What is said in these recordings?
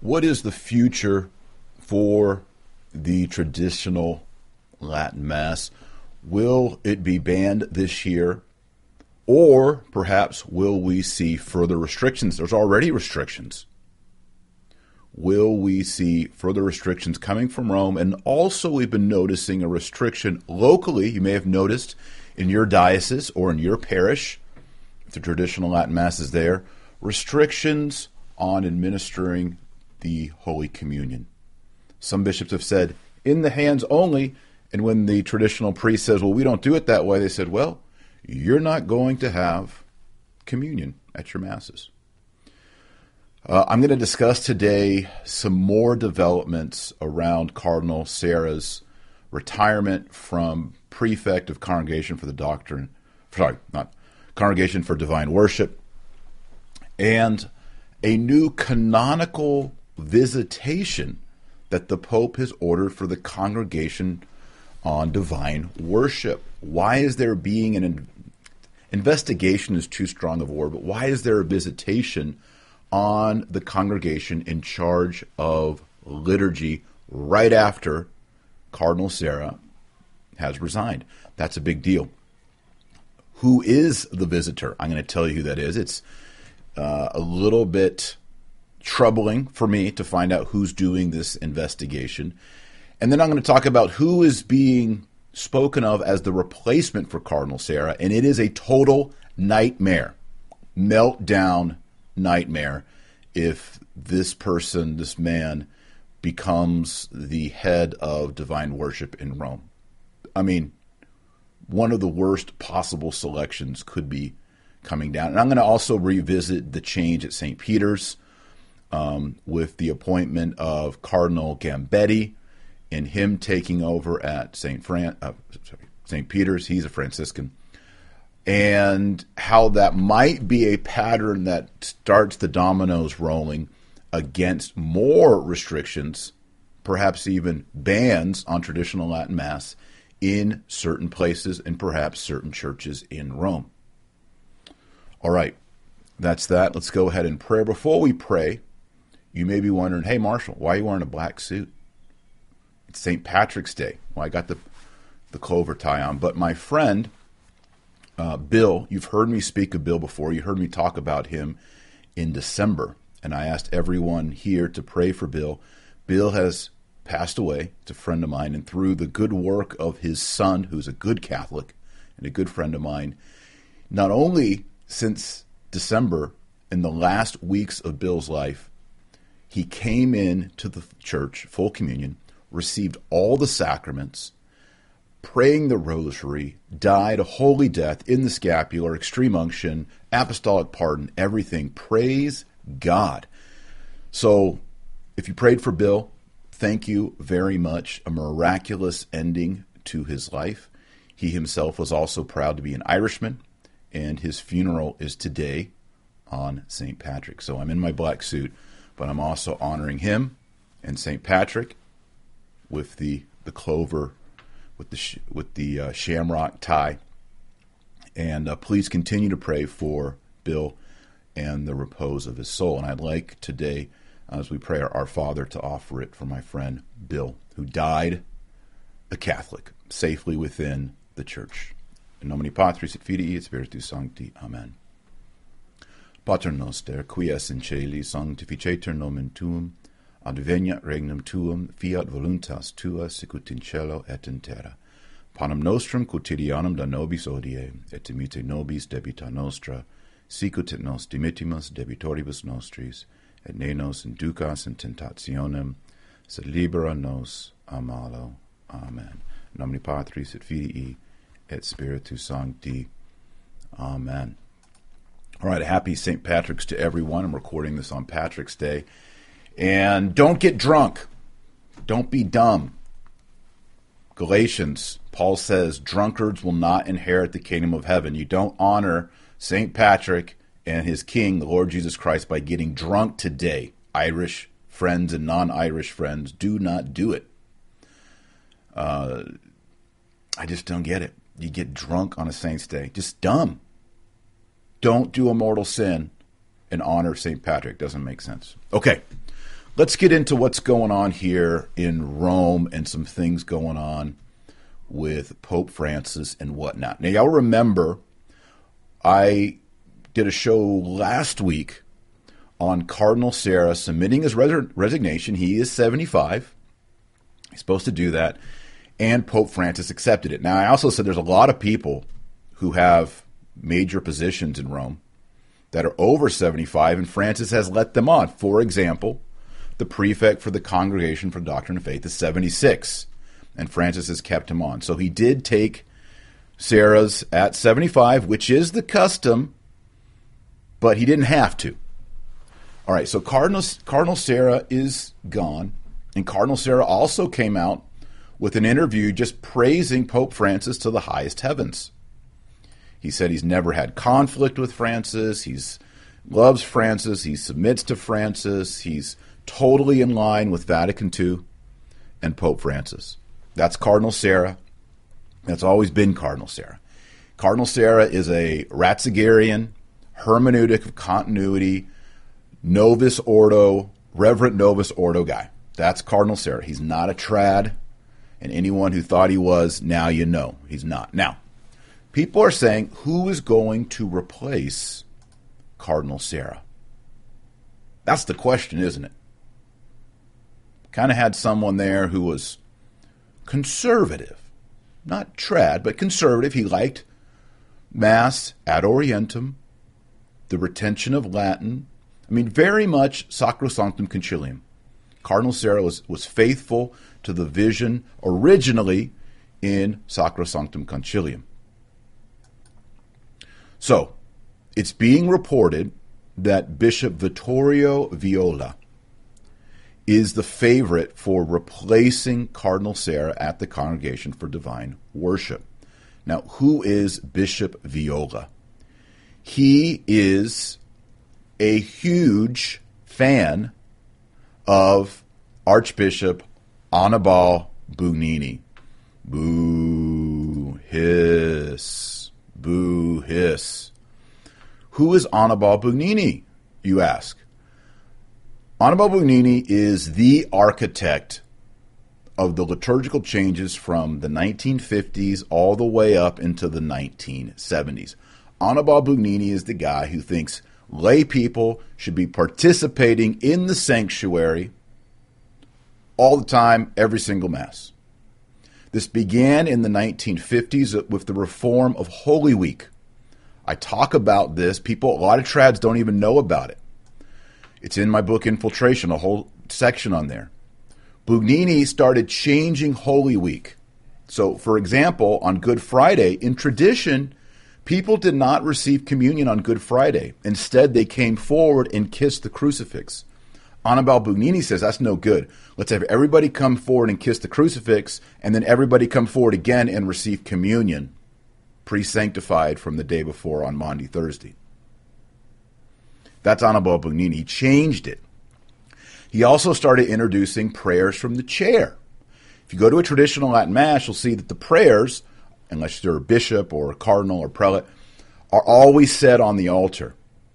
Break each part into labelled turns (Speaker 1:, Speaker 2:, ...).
Speaker 1: What is the future for the traditional Latin Mass? Will it be banned this year? Or perhaps will we see further restrictions? There's already restrictions. Will we see further restrictions coming from Rome? And also we've been noticing a restriction locally. You may have noticed in your diocese or in your parish, if the traditional Latin Mass is there, restrictions on administering the Holy Communion. Some bishops have said, in the hands only, and when the traditional priest says, well, we don't do it that way, they said, well, you're not going to have communion at your Masses. I'm going to discuss today some more developments around Cardinal Sarah's retirement from prefect of Congregation for the Doctrine, not Congregation for Divine Worship, and a new canonical visitation that the Pope has ordered for the Congregation on Divine Worship. Why is there being an investigation is too strong of a word, but why is there a visitation on the congregation in charge of liturgy right after Cardinal Sarah has resigned? That's a big deal. Who is the visitor? I'm going to tell you who that is. It's a little bit troubling for me to find out who's doing this investigation. And then I'm going to talk about who is being spoken of as the replacement for Cardinal Sarah, and it is a total nightmare, meltdown nightmare if this person, this man, becomes the head of divine worship in Rome. I mean, one of the worst possible selections could be coming down. And I'm going to also revisit the change at St. Peter's with the appointment of Cardinal Gambetti and him taking over at St. Peter's. He's a Franciscan. And how that might be a pattern that starts the dominoes rolling against more restrictions, perhaps even bans on traditional Latin Mass in certain places and perhaps certain churches in Rome. All right, that's that. Let's go ahead and pray. Before we pray, you may be wondering, hey, Marshall, why are you wearing a black suit? It's St. Patrick's Day. Well, I got the clover tie on. But my friend, Bill, you've heard me speak of Bill before. You heard me talk about him in December. And I asked everyone here to pray for Bill. Bill has passed away. It's a friend of mine. And through the good work of his son, who's a good Catholic and a good friend of mine, not only since December, in the last weeks of Bill's life, he came in to the church, full communion, received all the sacraments, praying the rosary, died a holy death in the scapular, extreme unction, apostolic pardon, everything. Praise God. So if you prayed for Bill, thank you very much. A miraculous ending to his life. He himself was also proud to be an Irishman, and his funeral is today on St. Patrick. So I'm in my black suit, but I'm also honoring him and St. Patrick with the clover, with the shamrock tie. And please continue to pray for Bill and the repose of his soul. And I'd like today, as we pray our Father, to offer it for my friend Bill, who died a Catholic, safely within the church. In nomine Patris et Filii et Spiritus Sancti. Amen. Pater noster, qui es in caeli, sanctificetur nomen tuum, adveniat regnum tuum, fiat voluntas tua, sicut in cielo et in terra. Panem nostrum quotidianum da nobis hodie, et dimitte nobis debita nostra, sicut et nos dimittimus debitoribus nostris, et ne nos inducas in tentationem, sed libera nos a malo. Amen. In nomine Patris et Filii et Spiritus Sancti. Amen. All right, happy St. Patrick's to everyone. I'm recording this on Patrick's Day. And don't get drunk. Don't be dumb. Galatians, Paul says, drunkards will not inherit the kingdom of heaven. You don't honor St. Patrick and his king, the Lord Jesus Christ, by getting drunk today. Irish friends and non-Irish friends, do not do it. I just don't get it. You get drunk on a saint's day. Just dumb. Don't do a mortal sin and honor St. Patrick. Doesn't make sense. Okay. let's get into what's going on here in Rome and some things going on with Pope Francis and whatnot. Now, y'all remember I did a show last week on Cardinal Sarah submitting his resignation. He is 75. He's supposed to do that. And Pope Francis accepted it. Now, I also said there's a lot of people who have major positions in Rome that are over 75, and Francis has let them on. For example, the prefect for the Congregation for Doctrine and Faith is 76, and Francis has kept him on. So he did take Sarah's at 75, which is the custom, but he didn't have to. All right, so Cardinal Sarah is gone, and Cardinal Sarah also came out with an interview just praising Pope Francis to the highest heavens. He said he's never had conflict with Francis. He loves Francis. He submits to Francis. He's totally in line with Vatican II and Pope Francis. That's Cardinal Sarah. That's always been Cardinal Sarah. Cardinal Sarah is a Ratzigerian, hermeneutic of continuity, Novus Ordo, Reverend Novus Ordo guy. That's Cardinal Sarah. He's not a trad, and anyone who thought he was, now you know he's not. Now, people are saying, who is going to replace Cardinal Sarah? That's the question, isn't it? Kind of had someone there who was conservative. Not trad, but conservative. He liked Mass ad orientem, the retention of Latin. I mean, very much Sacrosanctum Concilium. Cardinal Sarah was faithful to the vision originally in Sacrosanctum Concilium. So, it's being reported that Bishop Vittorio Viola is the favorite for replacing Cardinal Sarah at the Congregation for Divine Worship. Now, who is Bishop Viola? He is a huge fan of Archbishop Annibale Bugnini. Boo, hiss, boo, hiss. Who is Annibale Bugnini, you ask? Annibale Bugnini is the architect of the liturgical changes from the 1950s all the way up into the 1970s. Annibale Bugnini is the guy who thinks lay people should be participating in the sanctuary all the time, every single Mass. This began in the 1950s with the reform of Holy Week. I talk about this. A lot of trads don't even know about it. It's in my book, Infiltration, a whole section on there. Bugnini started changing Holy Week. So, for example, on Good Friday, in tradition, people did not receive communion on Good Friday. Instead, they came forward and kissed the crucifix. Annibale Bugnini says that's no good. Let's have everybody come forward and kiss the crucifix, and then everybody come forward again and receive communion, pre-sanctified from the day before on Maundy Thursday. That's Annibale Bugnini. He changed it. He also started introducing prayers from the chair. If you go to a traditional Latin Mass, you'll see that the prayers, unless you're a bishop or a cardinal or prelate, are always said on the altar.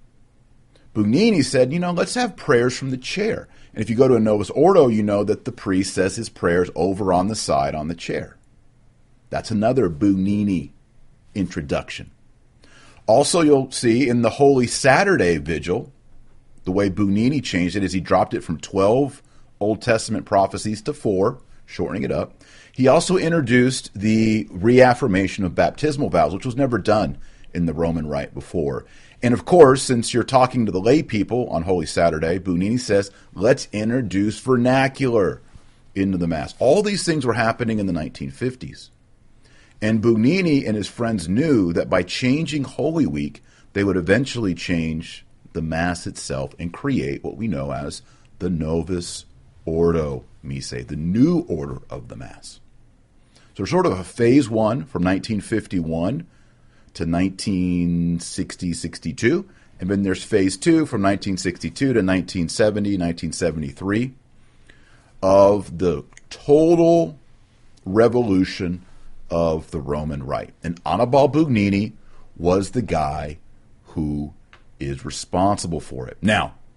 Speaker 1: Bugnini said, let's have prayers from the chair. And if you go to a Novus Ordo, you know that the priest says his prayers over on the side on the chair. That's another Bugnini introduction. Also, you'll see in the Holy Saturday Vigil, the way Bugnini changed it is he dropped it from 12 Old Testament prophecies to 4, shortening it up. He also introduced the reaffirmation of baptismal vows, which was never done in the Roman Rite before. And of course, since you're talking to the lay people on Holy Saturday, Bugnini says, let's introduce vernacular into the Mass. All these things were happening in the 1950s. And Bugnini and his friends knew that by changing Holy Week, they would eventually change the Mass itself and create what we know as the Novus Ordo Missae, the new order of the Mass. So sort of a phase one from 1951 to 1960-62, and then there's phase two from 1962 to 1970, 1973 of the total revolution of the Roman Rite. And Annibale Bugnini was the guy who is responsible for it. Now,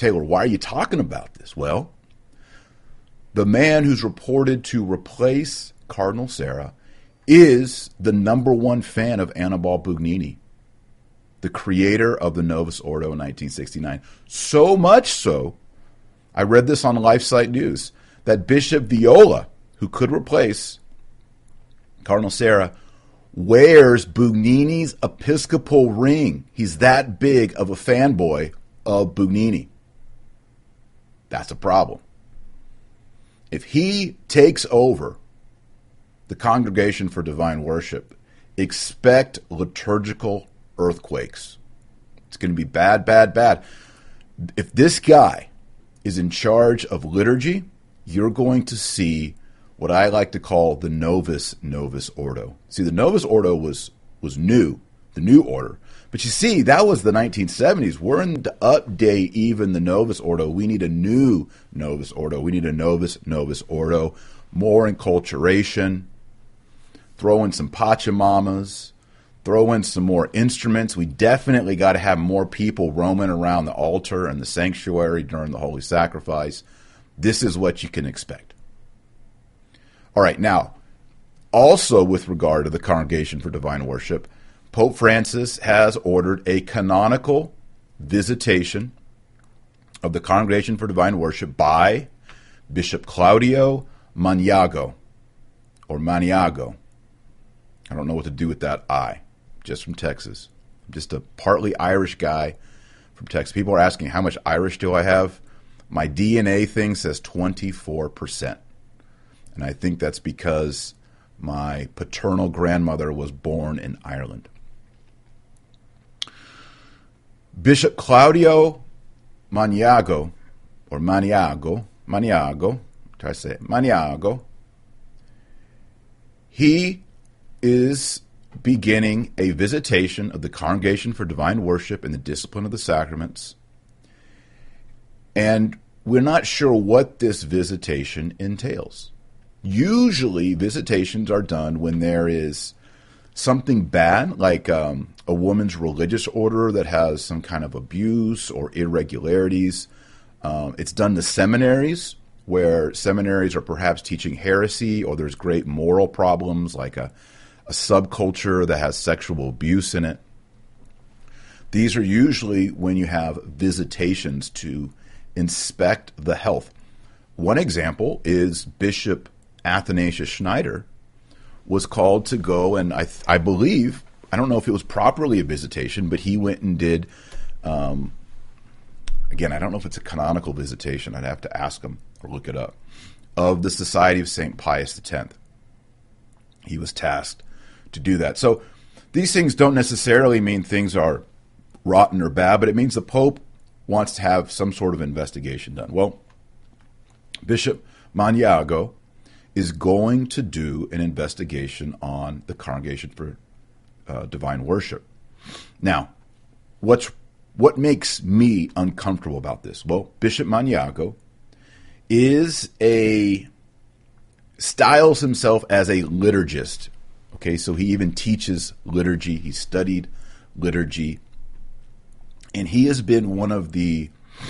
Speaker 1: Taylor, why are you talking about this? Well, the man who's reported to replace Cardinal Sarah is the number one fan of Annibale Bugnini, the creator of the Novus Ordo in 1969. So much so, I read this on LifeSite News, that Bishop Viola, who could replace Cardinal Sarah, wears Bugnini's episcopal ring. He's that big of a fanboy of Bugnini. That's a problem. If he takes over the Congregation for Divine Worship, expect liturgical earthquakes. It's going to be bad, bad, bad. If this guy is in charge of liturgy, you're going to see what I like to call the Novus Ordo. See, the Novus Ordo was new, the new order. But you see, that was the 1970s. We're in to update even the Novus Ordo. We need a new Novus Ordo. We need a Novus Ordo, more enculturation, throw in some Pachamamas, throw in some more instruments. We definitely got to have more people roaming around the altar and the sanctuary during the Holy Sacrifice. This is what you can expect. All right, now, also with regard to the Congregation for Divine Worship, Pope Francis has ordered a canonical visitation of the Congregation for Divine Worship by Bishop Claudio Maniago, or Maniago. I don't know what to do with that I, just from Texas. I'm just a partly Irish guy from Texas. People are asking, how much Irish do I have? My DNA thing says 24%. And I think that's because my paternal grandmother was born in Ireland. Bishop Claudio Maniago, or Maniago, try to say it, Maniago, he is beginning a visitation of the Congregation for Divine Worship and the Discipline of the Sacraments. And we're not sure what this visitation entails. Usually visitations are done when there is something bad, like a woman's religious order that has some kind of abuse or irregularities. It's done to seminaries, where seminaries are perhaps teaching heresy, or there's great moral problems, like a subculture that has sexual abuse in it. These are usually when you have visitations to inspect the health. One example is Bishop Athanasius Schneider was called to go, and I believe, I don't know if it was properly a visitation, but he went and did, again, I don't know if it's a canonical visitation, I'd have to ask him or look it up, of the Society of St. Pius X. He was tasked to do that. So these things don't necessarily mean things are rotten or bad, but it means the Pope wants to have some sort of investigation done. Well, Bishop Maniago is going to do an investigation on the Congregation for Divine Worship. Now, what makes me uncomfortable about this? Well, Bishop Maniago styles himself as a liturgist. Okay, so he even teaches liturgy. He studied liturgy. And he has been one of the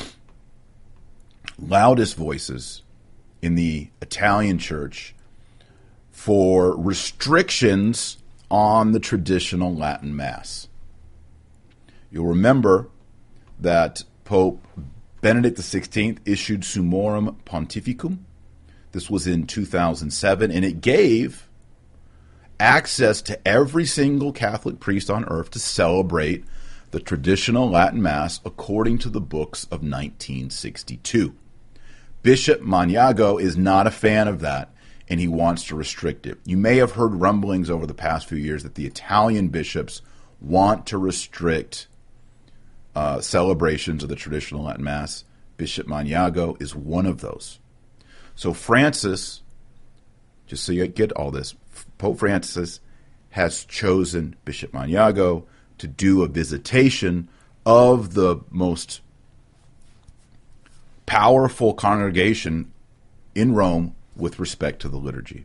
Speaker 1: loudest voices in the Italian church for restrictions on the traditional Latin Mass. You'll remember that Pope Benedict XVI issued Summorum Pontificum. This was in 2007, and it gave access to every single Catholic priest on earth to celebrate the traditional Latin Mass according to the books of 1962. Bishop Maniago is not a fan of that, and he wants to restrict it. You may have heard rumblings over the past few years that the Italian bishops want to restrict celebrations of the traditional Latin Mass. Bishop Maniago is one of those. So Francis, just so you get all this, Pope Francis has chosen Bishop Maniago to do a visitation of the most powerful congregation in Rome with respect to the liturgy.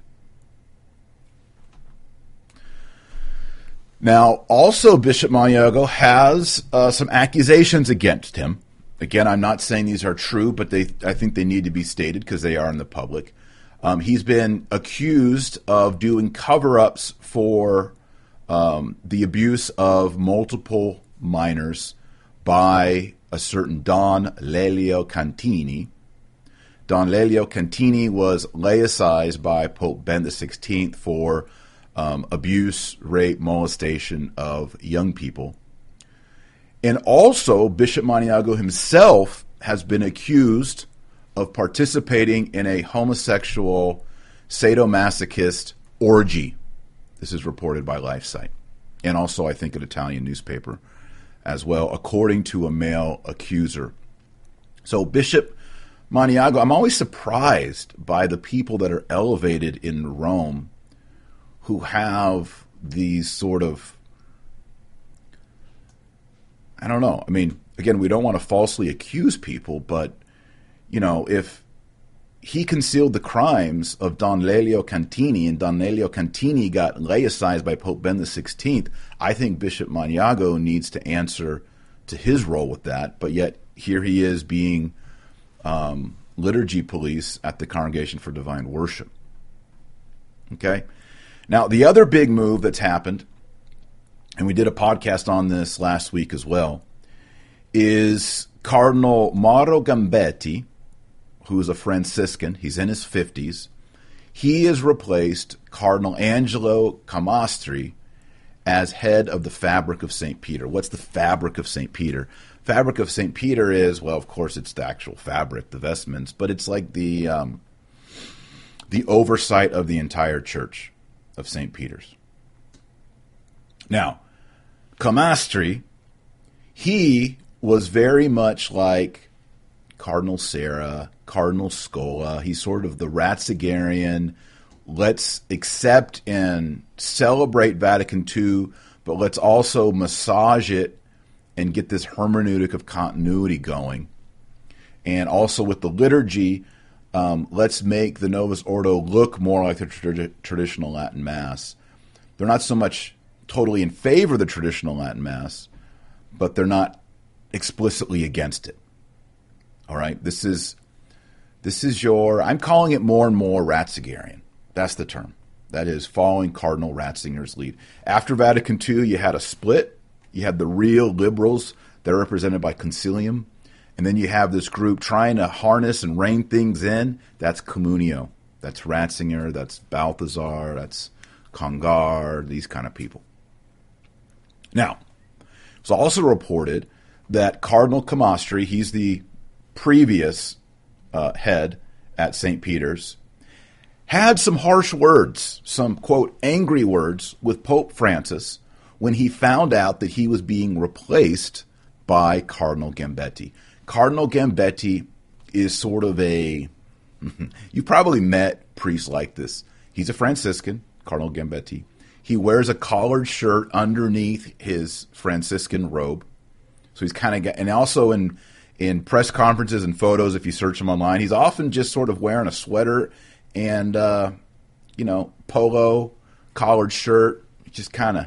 Speaker 1: Now, also Bishop Maniago has some accusations against him again, I'm not saying these are true, but I think they need to be stated because they are in the public. He's been accused of doing cover-ups for the abuse of multiple minors by a certain Don Lelio Cantini. Don Lelio Cantini was laicized by Pope Ben XVI for abuse, rape, molestation of young people. And also, Bishop Maniago himself has been accused of participating in a homosexual sadomasochist orgy. This is reported by LifeSite. And also, I think, an Italian newspaper as well, according to a male accuser. So Bishop Maniago, I'm always surprised by the people that are elevated in Rome who have these sort of, I don't know. I mean, again, we don't want to falsely accuse people, but, you know, if he concealed the crimes of Don Lelio Cantini and Don Lelio Cantini got laicized by Pope Ben XVI, I think Bishop Maniago needs to answer to his role with that. But yet here he is being liturgy police at the Congregation for Divine Worship. Okay? Now, the other big move that's happened, and we did a podcast on this last week as well, is Cardinal Mauro Gambetti, who is a Franciscan. He's in his 50s. He has replaced Cardinal Angelo Camastri as head of the Fabric of St. Peter. What's the Fabric of St. Peter? Fabric of St. Peter is, well, of course, it's the actual fabric, the vestments, but it's like the oversight of the entire church of St. Peter's. Now, Camastri, he was very much like Cardinal Sarah, Cardinal Scola. He's sort of the Ratzigerian, let's accept and celebrate Vatican II, but let's also massage it and get this hermeneutic of continuity going. And also with the liturgy, let's make the Novus Ordo look more like the traditional Latin Mass. They're not so much totally in favor of the traditional Latin Mass, but they're not explicitly against it. All right? This is your, I'm calling it more and more Ratzigerian. That's the term. That is following Cardinal Ratzinger's lead. After Vatican II, you had a split. You had the real liberals that are represented by Concilium. And then you have this group trying to harness and rein things in. That's Communio. That's Ratzinger. That's Balthazar. That's Congar. These kind of people. Now, it's also reported that Cardinal Camastri, he's the previous head at St. Peter's, had some harsh words, some, quote, angry words with Pope Francis when he found out that he was being replaced by Cardinal Gambetti. Cardinal Gambetti is sort of a, you probably met priests like this. He's a Franciscan, Cardinal Gambetti. He wears a collared shirt underneath his Franciscan robe. So he's kind of, and also in press conferences and photos, if you search him online, he's often just sort of wearing a sweater and, polo, collared shirt, just kind of,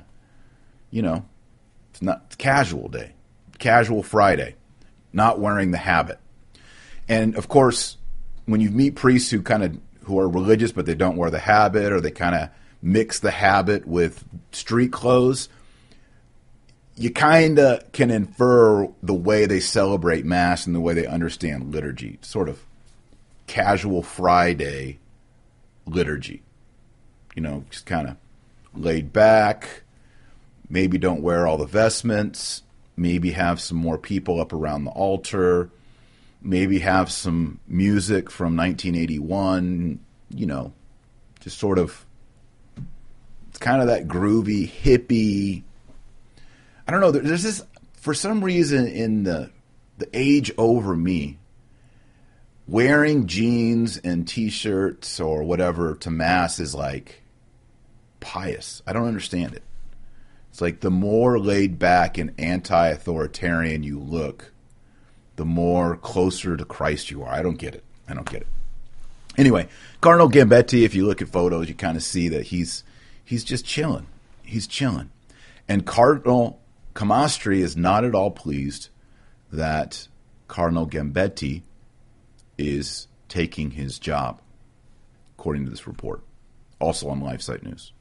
Speaker 1: it's casual day, casual Friday, not wearing the habit. And of course, when you meet priests who are religious, but they don't wear the habit, or they kind of mix the habit with street clothes, you kind of can infer the way they celebrate Mass and the way they understand liturgy, sort of casual Friday liturgy. Just kind of laid back, maybe don't wear all the vestments, maybe have some more people up around the altar, maybe have some music from 1981, just sort of, it's kind of that groovy, hippie, I don't know, there's this, for some reason in the age over me, wearing jeans and T-shirts or whatever to Mass is like pious. I don't understand it. It's like the more laid back and anti-authoritarian you look, the more closer to Christ you are. I don't get it. Anyway, Cardinal Gambetti, if you look at photos, you kind of see that he's just chilling. He's chilling. And Cardinal Camastri is not at all pleased that Cardinal Gambetti is taking his job, according to this report, also on LifeSite News.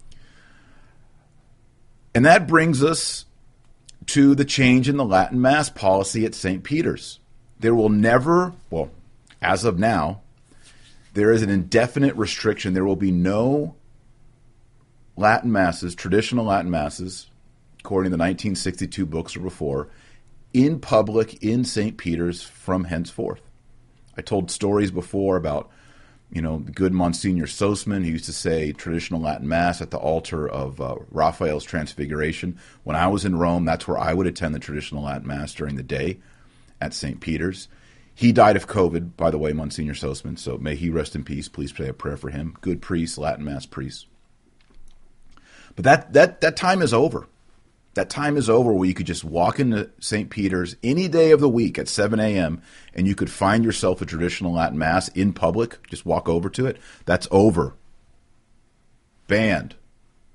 Speaker 1: And that brings us to the change in the Latin Mass policy at St. Peter's. There will never, well, as of now, there is an indefinite restriction. There will be no Latin Masses, traditional Latin Masses, according to the 1962 books or before, in public in St. Peter's from henceforth. I told stories before about, the good Monsignor Sosman, who used to say traditional Latin Mass at the altar of Raphael's Transfiguration. When I was in Rome, that's where I would attend the traditional Latin Mass during the day at St. Peter's. He died of COVID, by the way, Monsignor Sosman, so may he rest in peace. Please say a prayer for him. Good priest, Latin Mass priest. But that time is over. That time is over where you could just walk into St. Peter's any day of the week at 7 a.m. and you could find yourself a traditional Latin Mass in public. Just walk over to it. That's over. Banned.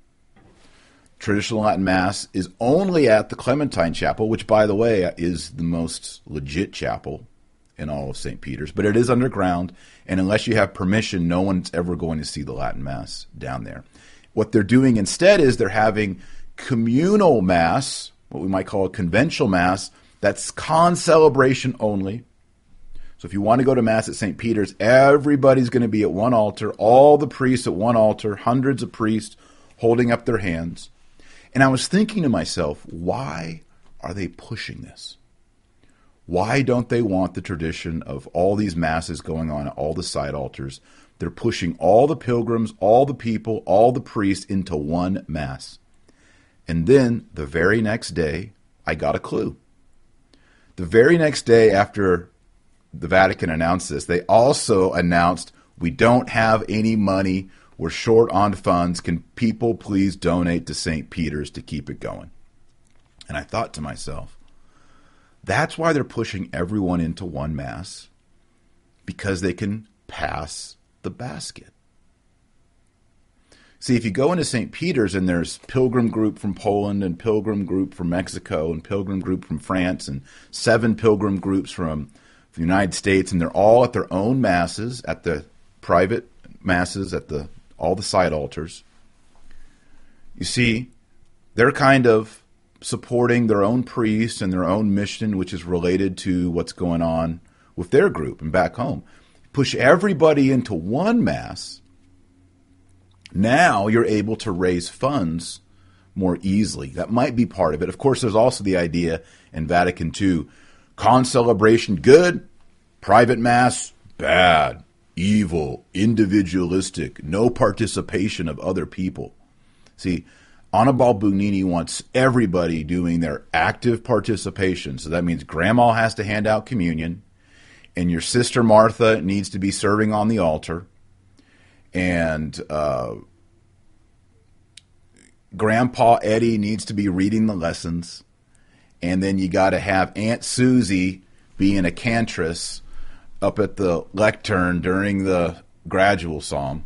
Speaker 1: Traditional Latin Mass is only at the Clementine Chapel, which, by the way, is the most legit chapel in all of St. Peter's. But it is underground, and unless you have permission, no one's ever going to see the Latin Mass down there. What they're doing instead is they're having communal Mass, what we might call a conventual Mass, that's concelebration only. So if you want to go to Mass at St. Peter's, everybody's going to be at one altar, all the priests at one altar, hundreds of priests holding up their hands. And I was thinking to myself, why are they pushing this? Why don't they want the tradition of all these Masses going on at all the side altars? They're pushing all the pilgrims, all the people, all the priests into one Mass. And then the very next day, I got a clue. The very next day after the Vatican announced this, they also announced, we don't have any money. We're short on funds. Can people please donate to St. Peter's to keep it going? And I thought to myself, that's why they're pushing everyone into one Mass, because they can pass the basket. See, if you go into St. Peter's and there's pilgrim group from Poland and pilgrim group from Mexico and pilgrim group from France and 7 pilgrim groups from the United States, and they're all at their own Masses, at the private Masses, at all the side altars, you see, they're kind of supporting their own priest and their own mission, which is related to what's going on with their group and back home. Push everybody into one Mass. Now you're able to raise funds more easily. That might be part of it. Of course, there's also the idea in Vatican II, concelebration good, private Mass bad, evil, individualistic, no participation of other people. See, Annibale Bugnini wants everybody doing their active participation. So that means Grandma has to hand out communion, and your sister Martha needs to be serving on the altar, and Grandpa Eddie needs to be reading the lessons, and then you got to have Aunt Susie being a cantress up at the lectern during the gradual psalm,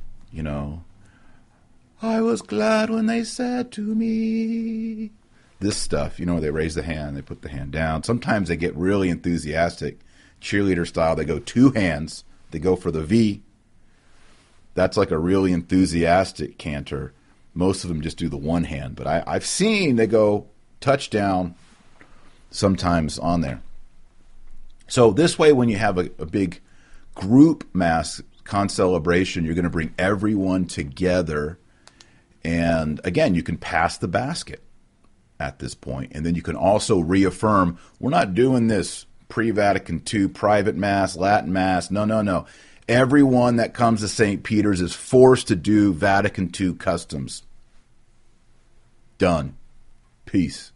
Speaker 1: I was glad when they said to me. This stuff, they raise the hand, they put the hand down. Sometimes they get really enthusiastic, cheerleader style. They go 2 hands, they go for the V. That's like a really enthusiastic cantor. Most of them just do the one hand, but I've seen they go touchdown sometimes on there. So this way, when you have a big group Mass concelebration, you're going to bring everyone together. And again, you can pass the basket at this point. And then you can also reaffirm, we're not doing this pre-Vatican II private Mass, Latin Mass. No. Everyone that comes to St. Peter's is forced to do Vatican II customs. Done. Peace.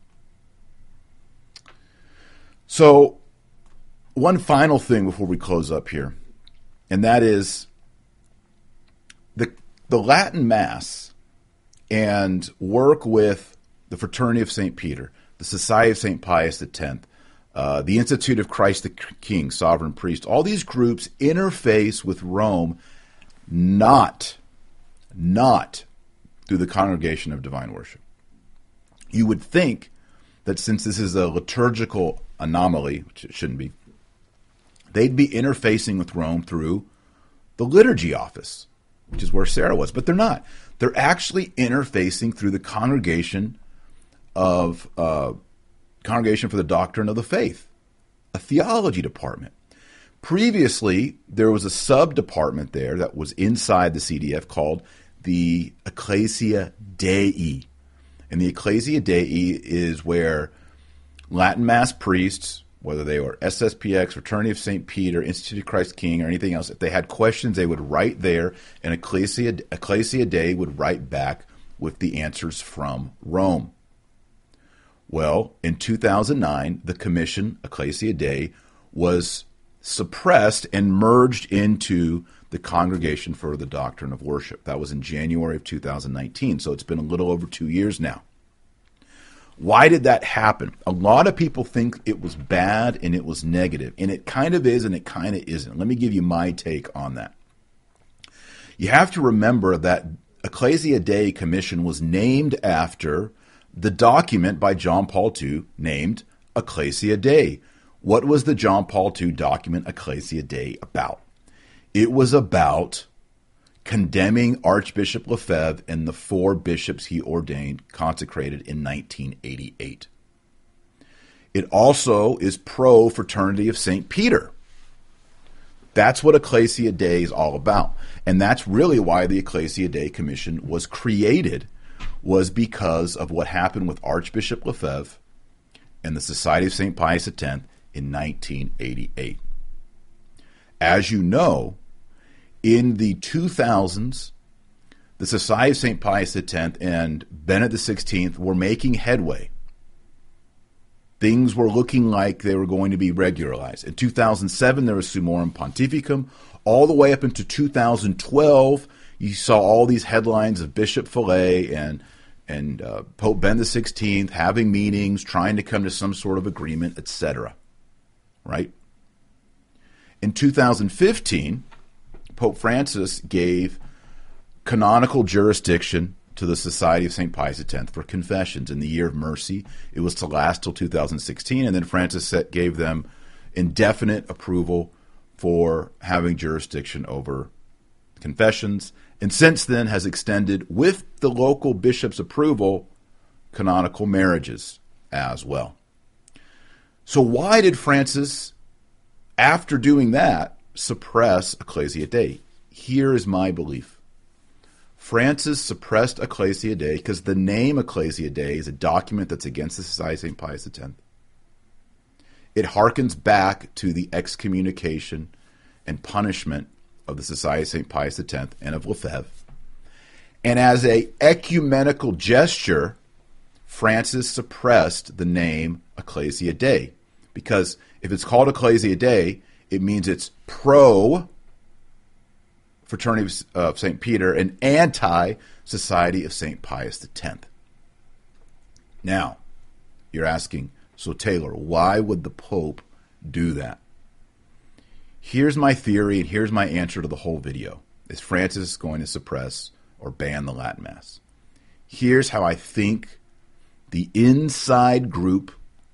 Speaker 1: So, one final thing before we close up here, and that is the Latin Mass and work with the Fraternity of St. Peter, the Society of St. Pius X, the Institute of Christ the King, Sovereign Priest. All these groups interface with Rome not through the Congregation of Divine Worship. You would think that since this is a liturgical anomaly, which it shouldn't be, they'd be interfacing with Rome through the liturgy office, which is where Sarah was. But they're not. They're actually interfacing through the Congregation of Congregation for the Doctrine of the Faith, a theology department. Previously, there was a sub-department there that was inside the CDF called the Ecclesia Dei. And the Ecclesia Dei is where Latin Mass priests, whether they were SSPX, Fraternity of St. Peter, Institute of Christ King, or anything else, if they had questions, they would write there, and Ecclesia Dei would write back with the answers from Rome. Well, in 2009, the commission, Ecclesia Dei, was suppressed and merged into the Congregation for the Doctrine of Worship. That was in January of 2019, so it's been a little over 2 years now. Why did that happen? A lot of people think it was bad and it was negative, and it kind of is and it kind of isn't. Let me give you my take on that. You have to remember that Ecclesia Dei Commission was named after the document by John Paul II named Ecclesia Dei. What was the John Paul II document Ecclesia Dei about? It was about condemning Archbishop Lefebvre and the 4 bishops he ordained, consecrated in 1988. It also is pro-Fraternity of St. Peter. That's what Ecclesia Dei is all about. And that's really why the Ecclesia Dei Commission was created, was because of what happened with Archbishop Lefebvre and the Society of St. Pius X in 1988. As you know, in the 2000s, the Society of St. Pius X and Benedict XVI were making headway. Things were looking like they were going to be regularized. In 2007, there was Summorum Pontificum. All the way up into 2012, you saw all these headlines of Bishop Fillet and Pope Benedict XVI having meetings, trying to come to some sort of agreement, etc. Right? In 2015, Pope Francis gave canonical jurisdiction to the Society of St. Pius X for confessions in the year of mercy. It was to last till 2016, and then Francis gave them indefinite approval for having jurisdiction over confessions, and since then has extended, with the local bishop's approval, canonical marriages as well. So why did Francis, after doing that, suppress Ecclesia Dei? Here is my belief. Francis suppressed Ecclesia Dei because the name Ecclesia Dei is a document that's against the Society of St. Pius X. It harkens back to the excommunication and punishment of the Society of St. Pius X and of Lefebvre. And as an ecumenical gesture, Francis suppressed the name Ecclesia Dei. Because if it's called Ecclesia Dei, it means it's pro-Fraternity of St. Peter and anti-Society of St. Pius X. Now, you're asking, so Taylor, why would the Pope do that? Here's my theory, and here's my answer to the whole video. Is Francis going to suppress or ban the Latin Mass? Here's how I think the inside group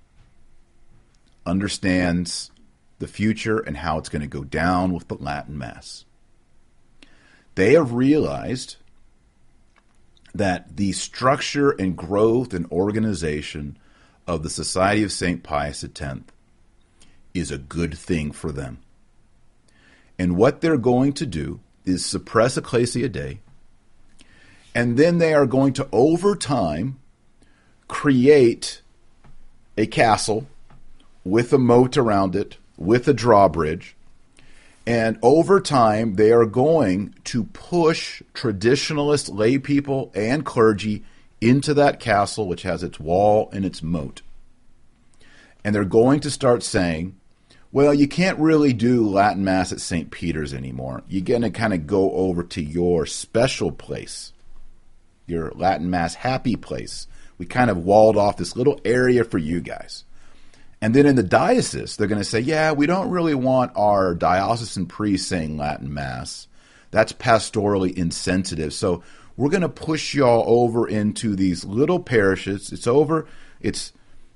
Speaker 1: understands the future and how it's going to go down with the Latin Mass. They have realized that the structure and growth and organization of the Society of St. Pius X is a good thing for them. And what they're going to do is suppress Ecclesia Dei, and then they are going to, over time, create a castle with a moat around it, with a drawbridge, and over time they are going to push traditionalist lay people and clergy into that castle, which has its wall and its moat. And they're going to start saying, well, you can't really do Latin Mass at St. Peter's anymore. You're going to kind of go over to your special place, your Latin Mass happy place. We kind of walled off this little area for you guys. And then in the diocese, they're going to say, yeah, we don't really want our diocesan priests saying Latin Mass. That's pastorally insensitive. So we're going to push y'all over into these little parishes. It's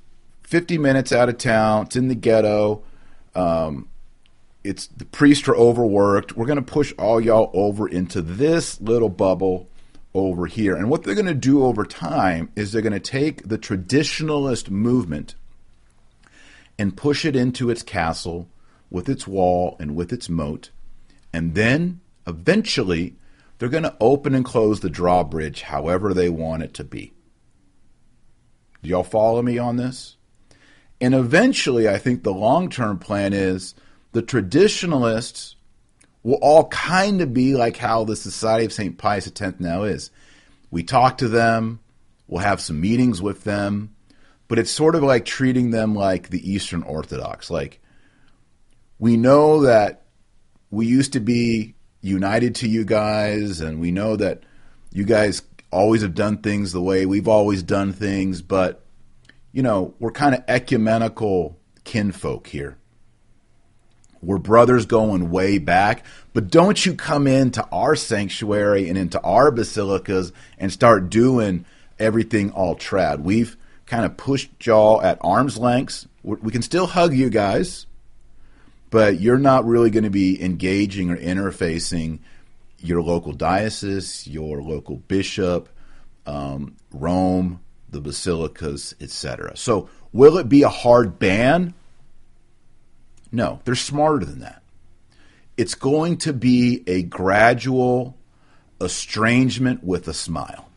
Speaker 1: 50 minutes out of town. It's in the ghetto. It's the priests are overworked. We're going to push all y'all over into this little bubble over here. And what they're going to do over time is they're going to take the traditionalist movement and push it into its castle with its wall and with its moat. And then eventually they're going to open and close the drawbridge however they want it to be. Do y'all follow me on this? And eventually I think the long-term plan is the traditionalists will all kind of be like how the Society of St. Pius X now is. We talk to them, we'll have some meetings with them, but it's sort of like treating them like the Eastern Orthodox. Like, we know that we used to be united to you guys, and we know that you guys always have done things the way we've always done things, but, you know, we're kind of ecumenical kinfolk here. We're brothers going way back, but don't you come into our sanctuary and into our basilicas and start doing everything all trad. We've kind of pushed y'all at arm's lengths. We can still hug you guys, but you're not really going to be engaging or interfacing your local diocese, your local bishop, Rome, the basilicas, etc. So will it be a hard ban? No, they're smarter than that. It's going to be a gradual estrangement with a smile.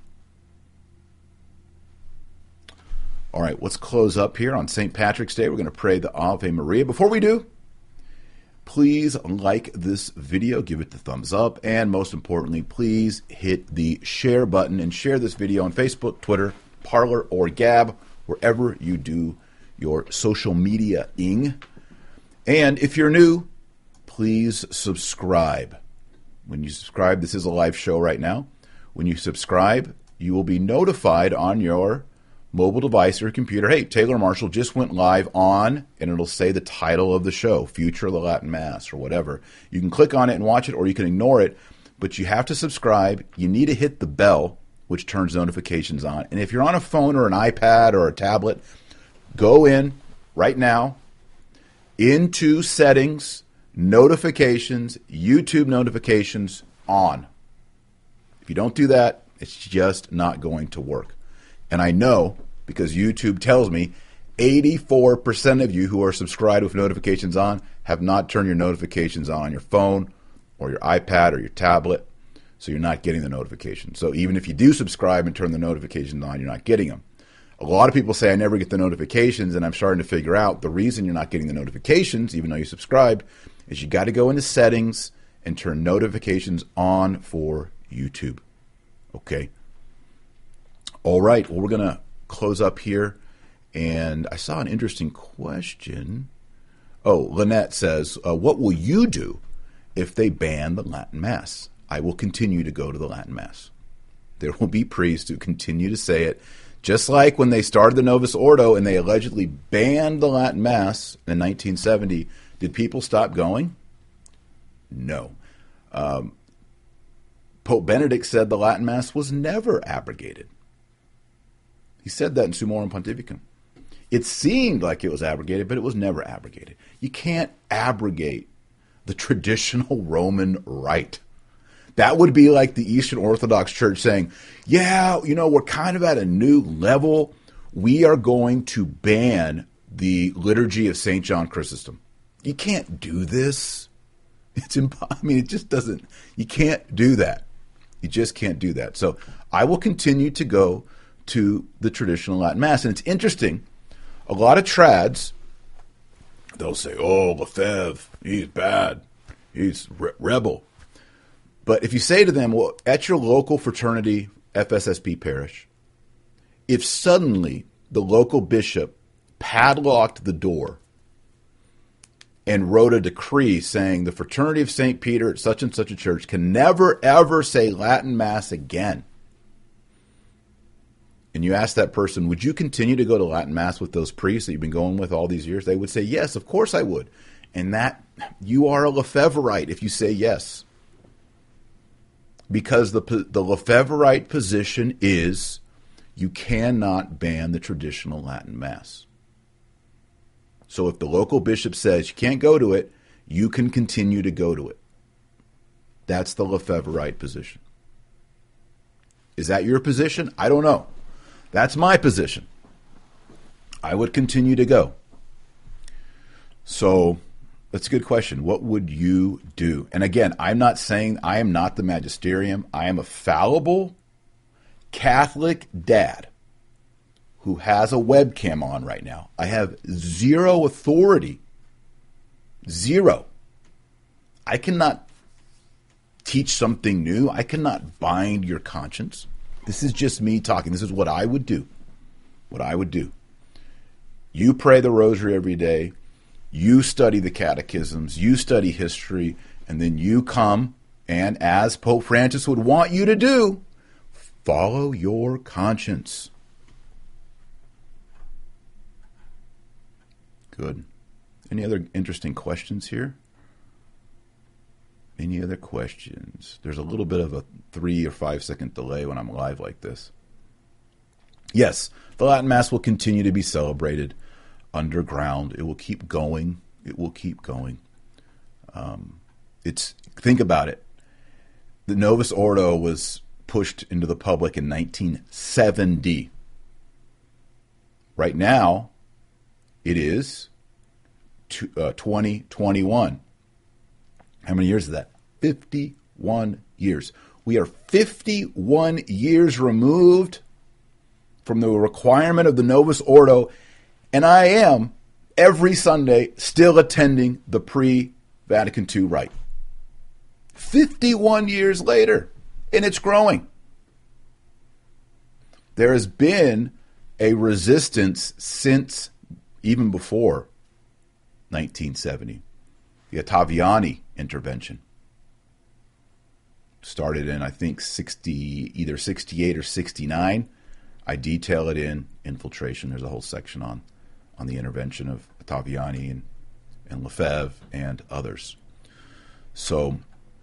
Speaker 1: All right, let's close up here on St. Patrick's Day. We're going to pray the Ave Maria. Before we do, please like this video, give it the thumbs up, and most importantly, please hit the share button and share this video on Facebook, Twitter, Parler, or Gab, wherever you do your social media-ing. And if you're new, please subscribe. When you subscribe, this is a live show right now. When you subscribe, you will be notified on your mobile device or computer, hey, Taylor Marshall just went live on, and it'll say the title of the show, Future of the Latin Mass, or whatever. You can click on it and watch it, or you can ignore it, but you have to subscribe. You need to hit the bell, which turns notifications on. And if you're on a phone or an iPad or a tablet, go in right now, into settings, notifications, YouTube notifications on. If you don't do that, it's just not going to work. And I know, because YouTube tells me, 84% of you who are subscribed with notifications on have not turned your notifications on your phone or your iPad or your tablet, so you're not getting the notifications. So even if you do subscribe and turn the notifications on, you're not getting them. A lot of people say I never get the notifications, and I'm starting to figure out the reason you're not getting the notifications, even though you subscribe, is you got to go into settings and turn notifications on for YouTube. Okay? All right. Well, we're going to close up here, and I saw an interesting question. Oh, Lynette says, what will you do if they ban the Latin Mass? I will continue to go to the Latin Mass. There will be priests who continue to say it. Just like when they started the Novus Ordo and they allegedly banned the Latin Mass in 1970, did people stop going? No. Pope Benedict said the Latin Mass was never abrogated. He said that in Summorum Pontificum. It seemed like it was abrogated, but it was never abrogated. You can't abrogate the traditional Roman rite. That would be like the Eastern Orthodox Church saying, yeah, you know, we're kind of at a new level. We are going to ban the liturgy of St. John Chrysostom. You can't do this. It just doesn't, you can't do that. You just can't do that. So I will continue to go to the traditional Latin Mass. And it's interesting, a lot of trads, they'll say, oh, Lefebvre, he's bad. He's rebel. But if you say to them, well, at your local fraternity, FSSP parish, if suddenly the local bishop padlocked the door and wrote a decree saying the fraternity of St. Peter at such and such a church can never, ever say Latin Mass again, and you ask that person, would you continue to go to Latin Mass with those priests that you've been going with all these years? They would say, yes, of course I would. And that, you are a Lefebvreite if you say yes. Because the Lefebvreite position is you cannot ban the traditional Latin Mass. So if the local bishop says you can't go to it, you can continue to go to it. That's the Lefebvreite position. Is that your position? I don't know. That's my position. I would continue to go. So that's a good question. What would you do? And again, I'm not saying I am not the magisterium. I am a fallible Catholic dad who has a webcam on right now. I have zero authority. Zero. I cannot teach something new. I cannot bind your conscience. This is just me talking. This is what I would do. What I would do. You pray the rosary every day. You study the catechisms. You study history. And then you come and, as Pope Francis would want you to do, follow your conscience. Good. Any other interesting questions here? Any other questions? There's a little bit of a 3 or 5 second delay when I'm live like this. Yes, the Latin Mass will continue to be celebrated underground. It will keep going. It will keep going. Think about it. The Novus Ordo was pushed into the public in 1970. Right now, it is 2021. How many years is that? 51 years. We are 51 years removed from the requirement of the Novus Ordo, and I am, every Sunday, still attending the pre-Vatican II rite. 51 years later, and it's growing. There has been a resistance since even before 1970. The Ottaviani intervention started in, I think, either 68 or 69. I detail it in Infiltration. There's a whole section on the intervention of Ottaviani and Lefebvre and others. So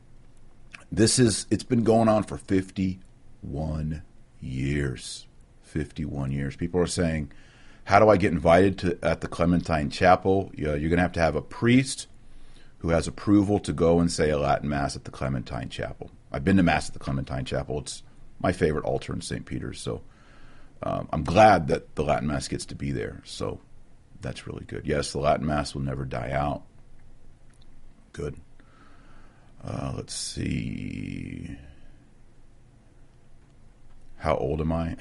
Speaker 1: it's been going on for 51 years. 51 years. People are saying, how do I get invited at the Clementine Chapel? You're going to have a priest who has approval to go and say a Latin Mass at the Clementine Chapel. I've been to Mass at the Clementine Chapel. It's my favorite altar in St. Peter's. So I'm glad that the Latin Mass gets to be there. So that's really good. Yes, the Latin Mass will never die out. Good. Let's see. How old am I?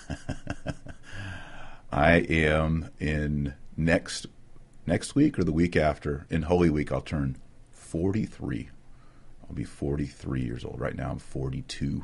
Speaker 1: I am in next week or the week after. In Holy Week, I'll turn 43. I'll be 43 years old. Right now, I'm 42.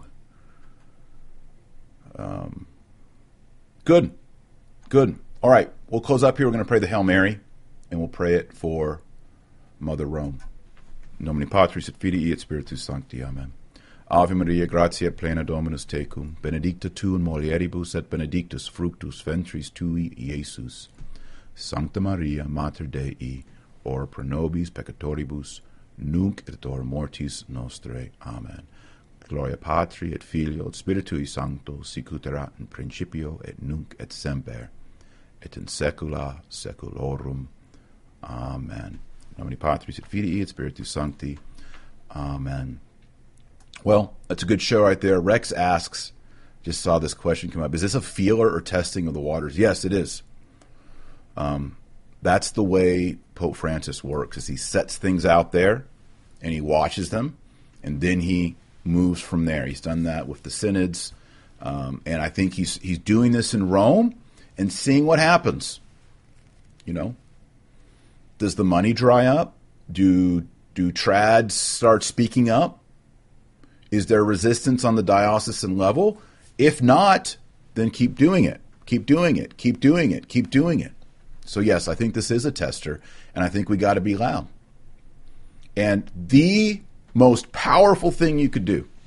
Speaker 1: Good. All right, we'll close up here. We're going to pray the Hail Mary, and we'll pray it for Mother Rome. In nomine Patris et Filii et Spiritus Sancti. Amen. Ave Maria, gratia plena Dominus tecum, benedicta tu in mulieribus et benedictus fructus ventris tui, Iesus. Sancta Maria, Mater Dei, ora pro nobis peccatoribus, nunc et hora mortis nostrae. Amen. Gloria Patri et Filio et Spiritui Sancto, sic ut erat in principio et nunc et semper, et in saecula saeculorum. Amen. In nomine Patris et Filii et Spiritus Sancti. Amen. Well, that's a good show right there. Rex asks, just saw this question come up, is this a feeler or testing of the waters? Yes, it is. That's the way Pope Francis works, is he sets things out there and he watches them and then he moves from there. He's done that with the synods, and I think he's doing this in Rome and seeing what happens. You know, does the money dry up? Do trads start speaking up? Is there resistance on the diocesan level? If not, then keep doing it. Keep doing it. Keep doing it. Keep doing it. So yes, I think this is a tester, and I think we got to be loud. And the most powerful thing you could do,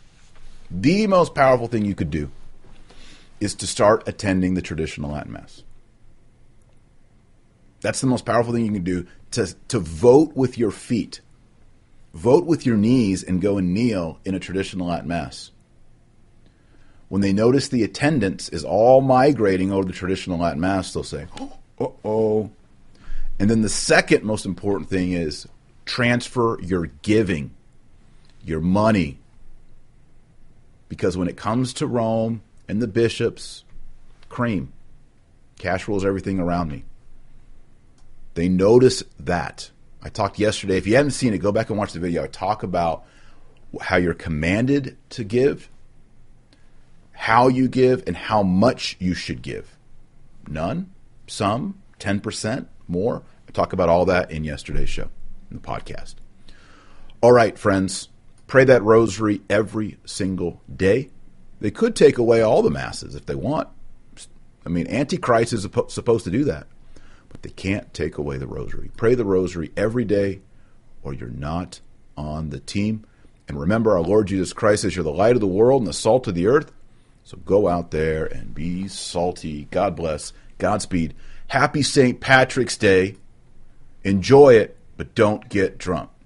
Speaker 1: is to start attending the traditional Latin Mass. That's the most powerful thing you can do, to vote with your feet. Vote with your knees and go and kneel in a traditional Latin Mass. When they notice the attendance is all migrating over the traditional Latin Mass, they'll say, oh. And then the second most important thing is transfer your giving, your money. Because when it comes to Rome and the bishops, cream. Cash rules everything around me. They notice that. I talked yesterday. If you haven't seen it, go back and watch the video. I talk about how you're commanded to give, how you give, and how much you should give. None, some, 10%, more. I talk about all that in yesterday's show, in the podcast. All right, friends, pray that rosary every single day. They could take away all the masses if they want. I mean, Antichrist is supposed to do that. But they can't take away the rosary. Pray the rosary every day or you're not on the team. And remember, our Lord Jesus Christ says you're the light of the world and the salt of the earth. So go out there and be salty. God bless. Godspeed. Happy St. Patrick's Day. Enjoy it, but don't get drunk.